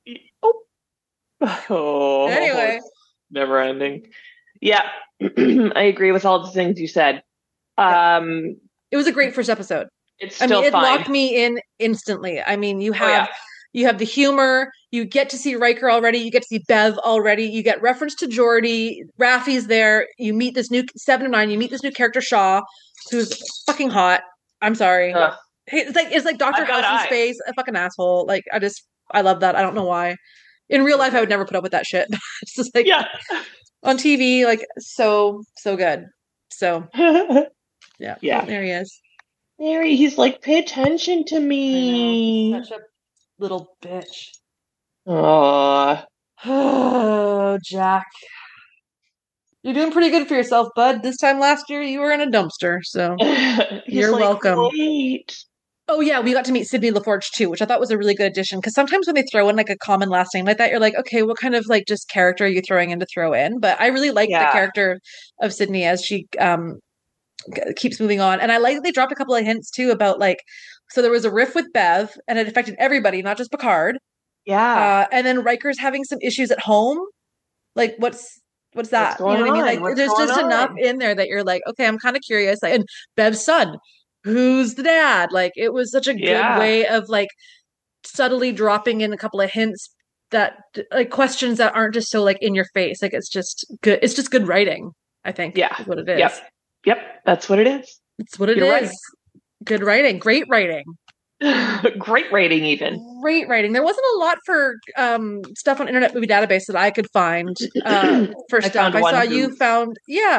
Oh. Anyway. Never ending. Yeah. I agree with all the things you said. It was a great first episode. It's still it locked me in instantly. I mean, you have the humor. You get to see Riker already. You get to see Bev already. You get reference to Geordi. Raffi's there. You meet this new 7 of 9. You meet this new character, Shaw, who's fucking hot. I'm sorry. It's like Dr. House in space, a fucking asshole. Like, I love that. I don't know why. In real life, I would never put up with that shit. It's just like on TV, like so good. So yeah. There he is. He's like, pay attention to me. Such a little bitch. Oh, Jack. You're doing pretty good for yourself, bud. This time last year, you were in a dumpster, so you're welcome. Great. Oh, yeah, we got to meet Sydney LaForge, too, which I thought was a really good addition, because sometimes when they throw in, like, a common last name like that, you're like, okay, what kind of, like, just character are you throwing in to throw in? But I really like the character of Sydney as she keeps moving on. And I like that they dropped a couple of hints, too, about, like, so there was a riff with Bev, and it affected everybody, not just Picard. Yeah. And then Riker's having some issues at home. Like, what's that? You know what I mean? Like, there's just enough in there that you're like, okay, I'm kind of curious. And Bev's son, who's the dad? Like, it was such a good way of like subtly dropping in a couple of hints that like questions that aren't just so like in your face. Like, it's just good. It's just good writing, I think. Yeah. Is what it is. Yep. That's what it is. It's what it is. Right. Good writing. Great writing. Great writing, even. Great writing. There wasn't a lot for stuff on Internet Movie Database that I could find for stuff. I saw you found,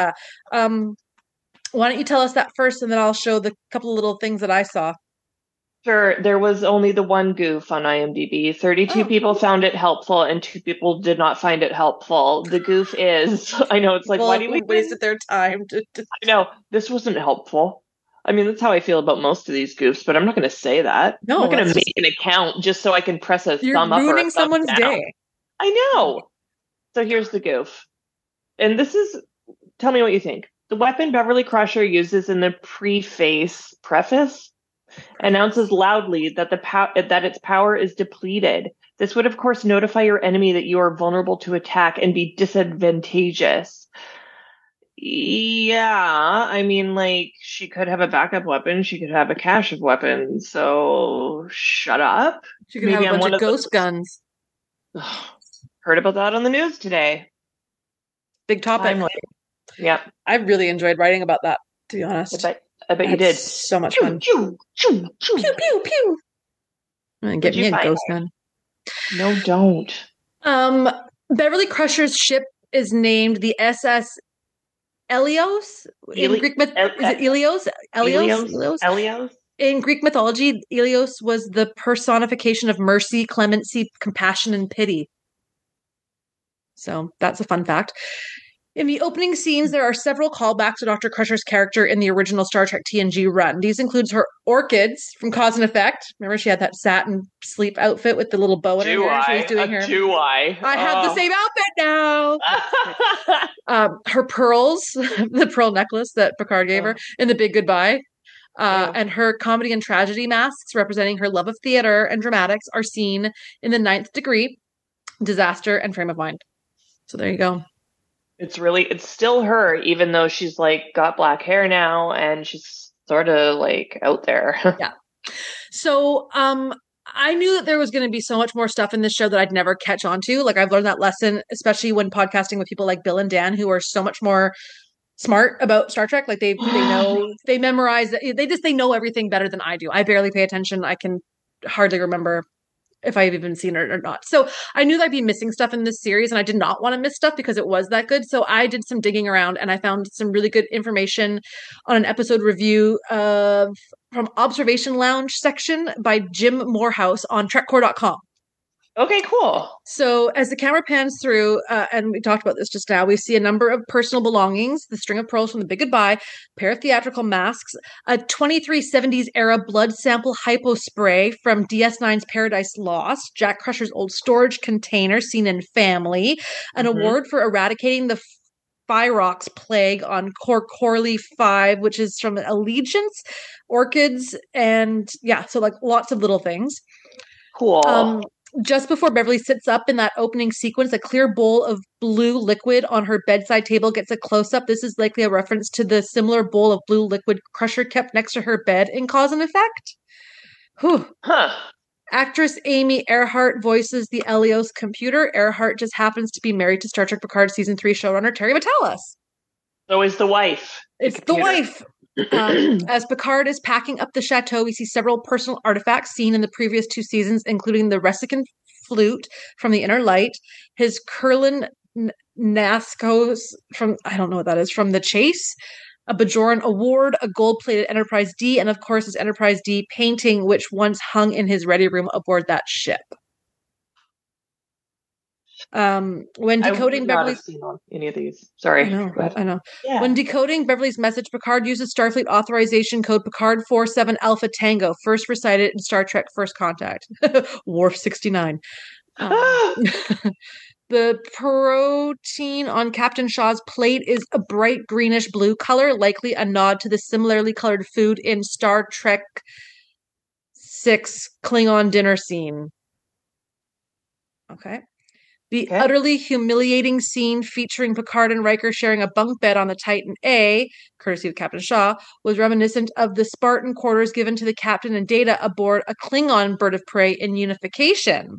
why don't you tell us that first, and then I'll show the couple of little things that I saw. Sure. There was only the one goof on IMDb. 32 people found it helpful, and 2 people did not find it helpful. The goof is, I know, it's like, why do we wasted their time? I know, this wasn't helpful. I mean, that's how I feel about most of these goofs, but I'm not going to say that. No, I'm not going to make an account just so I can press a thumb up or a thumb down. You're ruining someone's day. I know. So here's the goof. And this is, tell me what you think. The weapon Beverly Crusher uses in the preface announces loudly that that its power is depleted. This would, of course, notify your enemy that you are vulnerable to attack and be disadvantageous. Yeah, I mean, like, she could have a backup weapon. She could have a cache of weapons. So, shut up. She could have a bunch of ghost guns. Heard about that on the news today. Big topic. Yeah. I really enjoyed writing about that, to be honest. I bet you did. So much fun. Pew, pew, pew, pew, pew, pew. And get me a ghost gun. No, don't. Beverly Crusher's ship is named the SS Elios. In Greek is it Elios? Elios? In Greek mythology, Elios was the personification of mercy, clemency, compassion, and pity. So that's a fun fact. In the opening scenes, there are several callbacks to Dr. Crusher's character in the original Star Trek TNG run. These includes her orchids from Cause and Effect. Remember, she had that satin sleep outfit with the little bow in her hair. She was doing her. Do I? I have the same outfit now. Her pearls, the pearl necklace that Picard gave her in The Big Goodbye. And her comedy and tragedy masks representing her love of theater and dramatics are seen in The Ninth Degree, Disaster, and Frame of Mind. So there you go. It's still her, even though she's like got black hair now and she's sort of like out there. Yeah. So, I knew that there was going to be so much more stuff in this show that I'd never catch on to. Like, I've learned that lesson, especially when podcasting with people like Bill and Dan, who are so much more smart about Star Trek. Like, they know, they memorize, they know everything better than I do. I barely pay attention. I can hardly remember if I've even seen it or not. So I knew that I'd be missing stuff in this series, and I did not want to miss stuff because it was that good. So I did some digging around, and I found some really good information on an episode review from Observation Lounge section by Jim Morehouse on TrekCore.com. Okay, cool. So as the camera pans through, and we talked about this just now, we see a number of personal belongings, the string of pearls from The Big Goodbye, a pair of theatrical masks, a 2370s era blood sample hypo spray from DS9's Paradise Lost, Jack Crusher's old storage container seen in Family, an award for eradicating the Phyrox plague on Corley 5, which is from Allegiance, orchids, and yeah, so like lots of little things. Cool. Just before Beverly sits up in that opening sequence, a clear bowl of blue liquid on her bedside table gets a close-up. This is likely a reference to the similar bowl of blue liquid Crusher kept next to her bed in Cause and Effect. Whew. Huh. Actress Amy Earhart voices the Elios computer. Earhart just happens to be married to Star Trek Picard Season 3 showrunner Terry Matalas. So is the wife. It's the wife. As Picard is packing up the chateau, we see several personal artifacts seen in the previous 2 seasons, including the Resican flute from The Inner Light, his Kurlan Nascos from, I don't know what that is, from The Chase, a Bajoran award, a gold-plated Enterprise D, and of course his Enterprise D painting, which once hung in his ready room aboard that ship. When decoding Beverly's any of these. Sorry. I know. Yeah. When decoding Beverly's message, Picard uses Starfleet authorization code Picard 47 Alpha Tango, first recited in Star Trek First Contact. Worf 69. The protein on Captain Shaw's plate is a bright greenish blue color, likely a nod to the similarly colored food in Star Trek 6 Klingon dinner scene. Okay. The utterly humiliating scene featuring Picard and Riker sharing a bunk bed on the Titan A, courtesy of Captain Shaw, was reminiscent of the Spartan quarters given to the captain and Data aboard a Klingon bird of prey in Unification.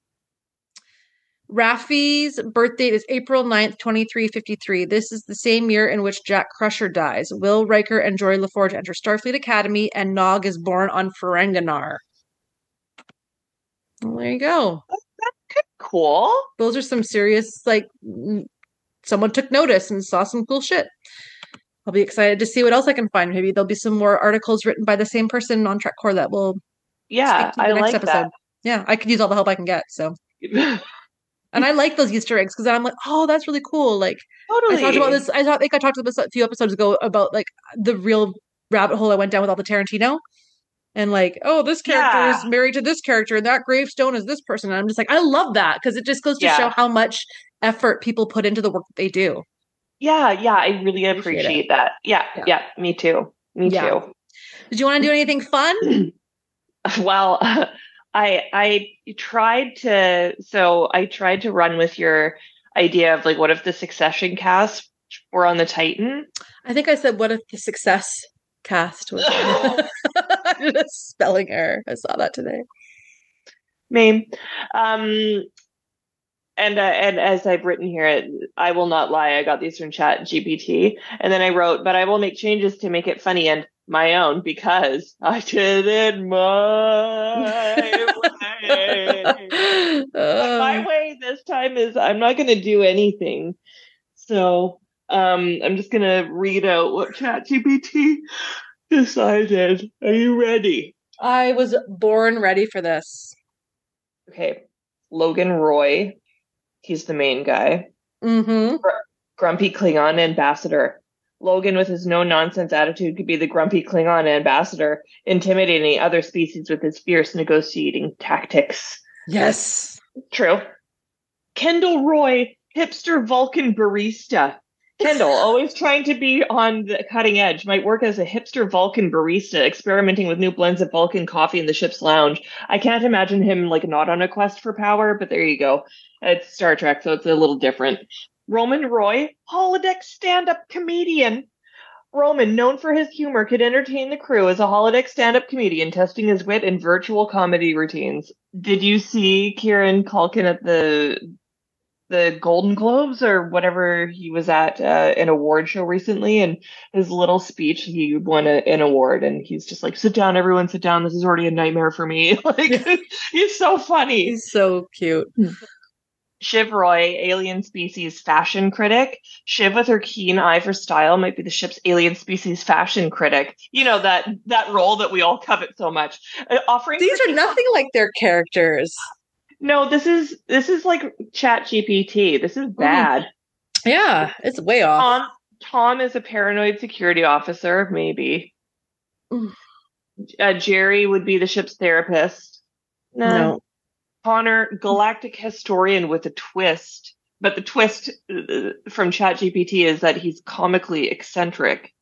Raffi's birth date is April 9th, 2353. This is the same year in which Jack Crusher dies. Will Riker and Geordi LaForge enter Starfleet Academy, and Nog is born on Ferenginar. Well, there you go. Cool. Those are some serious, like, someone took notice and saw some cool shit. I'll be excited to see what else I can find. Maybe there'll be some more articles written by the same person on TrekCore that will speak to the next episode. That. Yeah, I could use all the help I can get, so. And I like those Easter eggs because I'm like, oh, that's really cool. Like, totally. I talked about this. I think I talked about this a few episodes ago about like the real rabbit hole I went down with all the Tarantino. And like, oh, this character is married to this character, and that gravestone is this person. And I'm just like, I love that because it just goes to show how much effort people put into the work that they do. Yeah, I really appreciate that. Yeah, me too. Me too. Did you want to do anything fun? Well, I tried to run with your idea of like, what if the Succession cast were on the Titan? I think I said, what if the Success cast was I did a spelling error. I saw that today. Mame. And as I've written here, I will not lie, I got these from Chat GPT, and then I wrote, but I will make changes to make it funny and my own because I did it my way. My way this time is I'm not going to do anything. So I'm just going to read out what ChatGPT decided. Are you ready? I was born ready for this. Okay. Logan Roy. He's the main guy. Mm-hmm. grumpy Klingon ambassador. Logan, with his no-nonsense attitude, could be the grumpy Klingon ambassador, intimidating other species with his fierce negotiating tactics. Yes. True. Kendall Roy, hipster Vulcan barista. Kendall, always trying to be on the cutting edge, might work as a hipster Vulcan barista, experimenting with new blends of Vulcan coffee in the ship's lounge. I can't imagine him not on a quest for power, but there you go. It's Star Trek, so it's a little different. Roman Roy, holodeck stand-up comedian. Roman, known for his humor, could entertain the crew as a holodeck stand-up comedian, testing his wit in virtual comedy routines. Did you see Kieran Culkin at the Golden Globes or whatever he was at an award show recently? And his little speech, he won an award, and he's just like, "Sit down, everyone, sit down. This is already a nightmare for me." He's so funny. He's so cute. Shiv Roy, alien species fashion critic. Shiv, with her keen eye for style, might be the ship's alien species fashion critic. You know, that role that we all covet so much. These are nothing like their characters. No, this is like ChatGPT. This is bad. Yeah, it's way off. Tom is a paranoid security officer, maybe. Jerry would be the ship's therapist. No. Connor, galactic historian with a twist. But the twist from ChatGPT is that he's comically eccentric.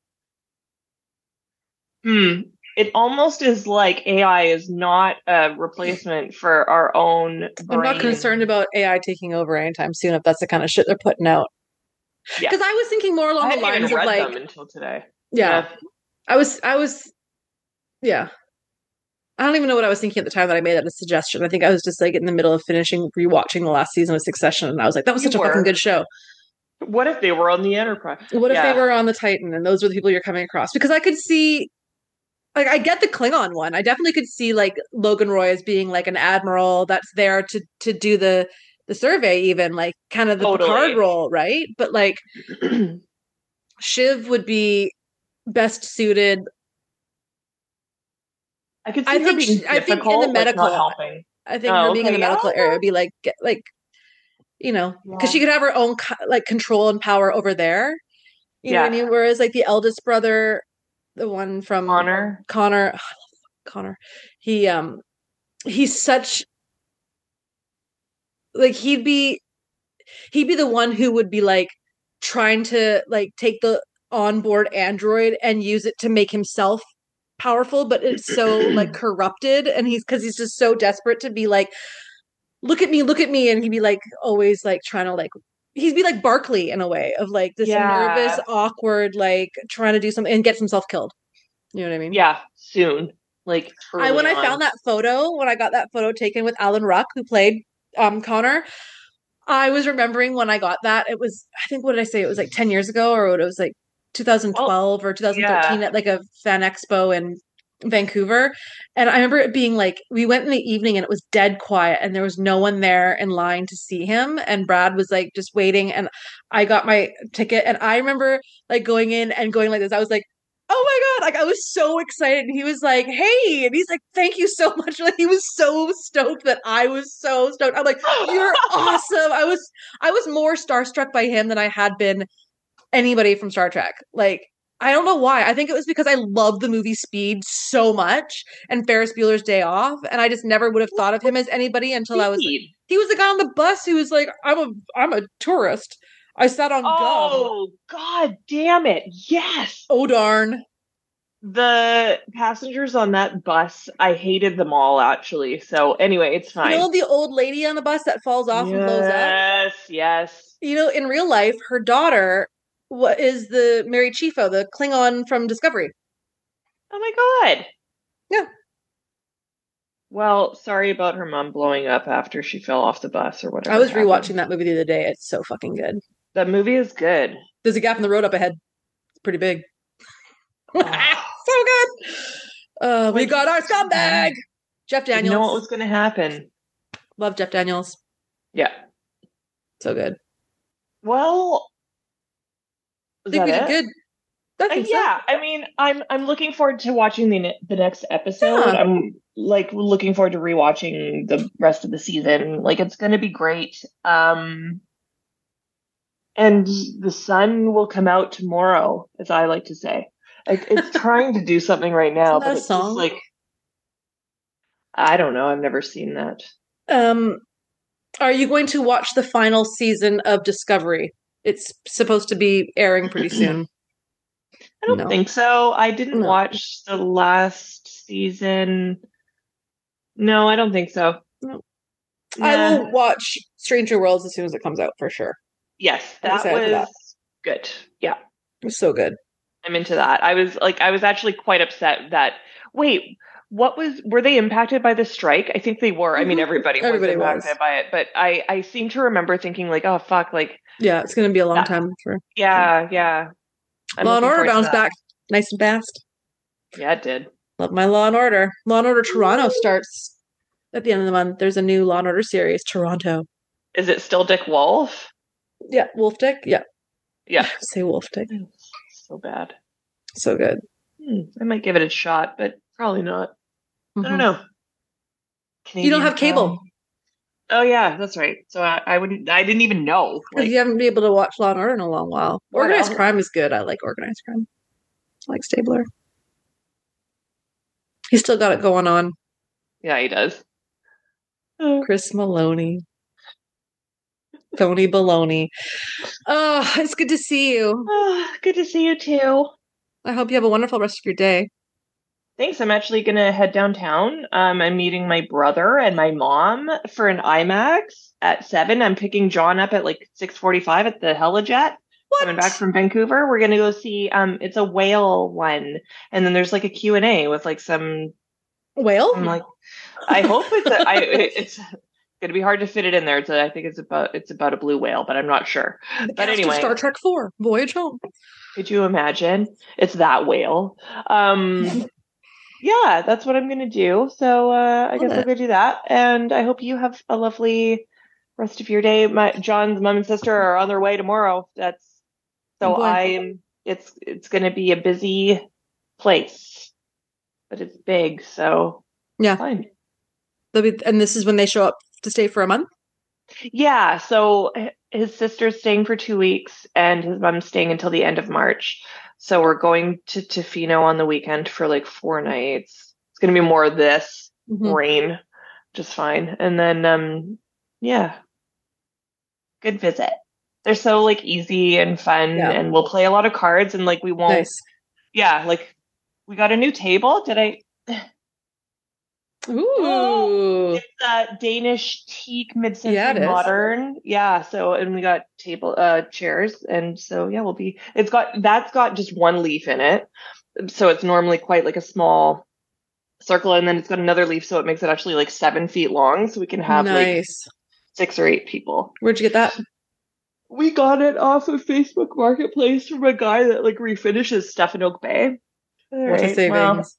It almost is like AI is not a replacement for our own brain. I'm not concerned about AI taking over anytime soon if that's the kind of shit they're putting out. Because I was thinking more along the lines of like... them until today. Yeah. I was... Yeah. I don't even know what I was thinking at the time that I made that a suggestion. I think I was just like in the middle of rewatching the last season of Succession, and I was like, that was such a fucking good show. What if they were on the Enterprise? What if they were on the Titan and those were the people you're coming across? Because I could see, like, I get the Klingon one. I definitely could see like Logan Roy as being like an admiral that's there to do the survey, even like kind of the Picard role, right? But like Shiv would be best suited. I could see her being difficult, I think in the medical, not helping. I think her being in the medical area would be like, you know, because she could have her own like control and power over there. You know what I mean? Whereas like the eldest brother, the one from Connor, oh, I love Connor. He's such like he'd be the one who would be like trying to like take the onboard android and use it to make himself powerful, but it's so like corrupted, and he's just so desperate to be like, look at me, and he'd be like always like trying to like, he'd be like Barkley in a way of like this nervous, awkward, like trying to do something and gets himself killed. You know what I mean? Yeah, soon. Like when I found that photo, when I got that photo taken with Alan Ruck, who played Connor, I was remembering when I got that. It was, I think, what did I say? It was like 10 years ago, or it was like 2012 or 2013 at like a fan expo in Vancouver. And I remember it being like, we went in the evening and it was dead quiet and there was no one there in line to see him. And Brad was like just waiting, and I got my ticket, and I remember like going in and going like this. I was like, oh my God, like I was so excited. And he was like, hey, and he's like, thank you so much. Like he was so stoked that I was so stoked. I'm like, you're awesome. I was more starstruck by him than I had been anybody from Star Trek. Like, I don't know why. I think it was because I love the movie Speed so much and Ferris Bueller's Day Off, and I just never would have thought of him as anybody until he was the guy on the bus who was like, I'm a tourist. I sat on Gum. Oh, God damn it. Yes. Oh, darn. The passengers on that bus, I hated them all, actually. So, anyway, it's fine. You know the old lady on the bus that falls off and blows up? Yes. You know, in real life, her daughter is the Mary Chieffo, the Klingon from Discovery. Oh, my God. Yeah. Well, sorry about her mom blowing up after she fell off the bus or whatever. I was rewatching that movie the other day. It's so fucking good. That movie is good. There's a gap in the road up ahead. It's pretty big. So good. We got our scumbag. Jeff Daniels. You know what was going to happen. Love Jeff Daniels. Yeah. So good. Well, I think we did good. Yeah, I mean, I'm looking forward to watching the next episode. Yeah. I'm like looking forward to rewatching the rest of the season. Like, it's going to be great. And the sun will come out tomorrow, as I like to say. It's trying to do something right now, but it's just like, I don't know. I've never seen that. Are you going to watch the final season of Discovery? It's supposed to be airing pretty soon. I don't think so. I didn't watch the last season. No, I don't think so. No. I will watch Stranger Worlds as soon as it comes out for sure. Yes, that was good. Yeah. It was so good. I'm into that. I was actually quite upset that, were they impacted by the strike? I think they were. I mean, everybody was impacted by it, but I seem to remember thinking like, oh, fuck, like. Yeah, it's going to be a long time. Yeah. Law and Order bounced back nice and fast. Yeah, it did. Love my Law and Order. Law and Order Toronto starts at the end of the month. There's a new Law and Order series, Toronto. Is it still Dick Wolf? Yeah, Wolf Dick. Yeah. Yeah. Say Wolf Dick. So bad. So good. I might give it a shot, but probably not. I don't know. You don't have cable. Oh yeah, that's right. So I didn't even know. Because you haven't been able to watch Law and Order in a long while. Organized Crime is good. I like Organized Crime. I like Stabler. He's still got it going on. Yeah, he does. Chris Maloney. Tony Baloney. Oh, it's good to see you. Oh, good to see you too. I hope you have a wonderful rest of your day. Thanks. I'm actually going to head downtown. I'm meeting my brother and my mom for an IMAX at 7. I'm picking John up at like 6:45 at the Helijet. What? Coming back from Vancouver. We're going to go see, it's a whale one. And then there's like a Q&A with like some... Whale? I'm like, I hope it's going to be hard to fit it in there. I think it's about a blue whale, but I'm not sure. But anyway. Star Trek 4, Voyage Home. Could you imagine? It's that whale. Yeah, that's what I'm going to do. So I guess I'll go do that. And I hope you have a lovely rest of your day. John's mom and sister are on their way tomorrow. It's going to be a busy place, but it's big. So yeah, fine. And this is when they show up to stay for a month? Yeah. So his sister's staying for 2 weeks and his mom's staying until the end of March. So we're going to Tofino on the weekend for like 4 nights. It's going to be more of this rain, just fine. And then, yeah, good visit. They're so like easy and fun, and we'll play a lot of cards, and like we won't. Nice. Yeah, like we got a new table. Did I? Ooh, it's a Danish teak mid-century modern. Yeah, so and we got table chairs, and so yeah, that's got just one leaf in it, so it's normally quite like a small circle, and then it's got another leaf, so it makes it actually like 7 feet long, so we can have like 6 or 8 people. Where'd you get that? We got it off of Facebook Marketplace from a guy that like refinishes stuff in Oak Bay. What's the savings?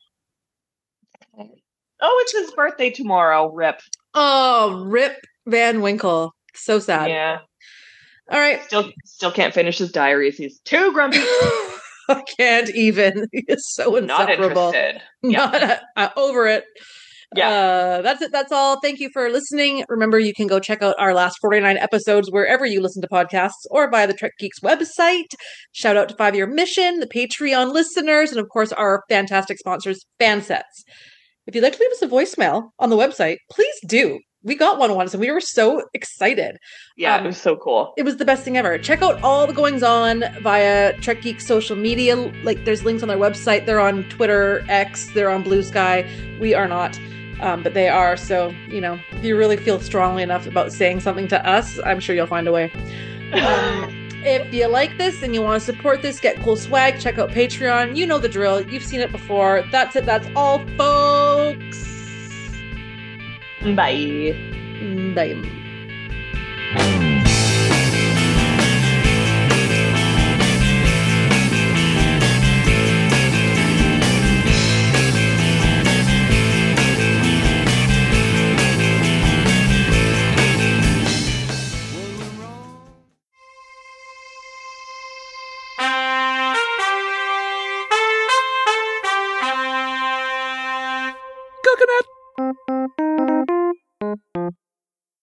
Oh, it's his birthday tomorrow. Rip. Oh, Rip Van Winkle. So sad. Yeah. All right. Still can't finish his diaries. He's too grumpy. I can't even. He is so insufferable. Not interested. Yeah. Over it. Yeah. That's it. That's all. Thank you for listening. Remember, you can go check out our last 49 episodes wherever you listen to podcasts or via the Trek Geeks website. Shout out to 5 Year Mission, the Patreon listeners, and of course, our fantastic sponsors, Fansets. If you'd like to leave us a voicemail on the website, please do. We got one once and we were so excited. Yeah, it was so cool. It was the best thing ever. Check out all the goings on via Trek Geek social media. Like there's links on their website. They're on Twitter, X, they're on Blue Sky. We are not, but they are. So, if you really feel strongly enough about saying something to us, I'm sure you'll find a way. If you like this and you want to support this, get cool swag, check out Patreon. You know the drill. You've seen it before. That's it. That's all, folks. Bye. Bye.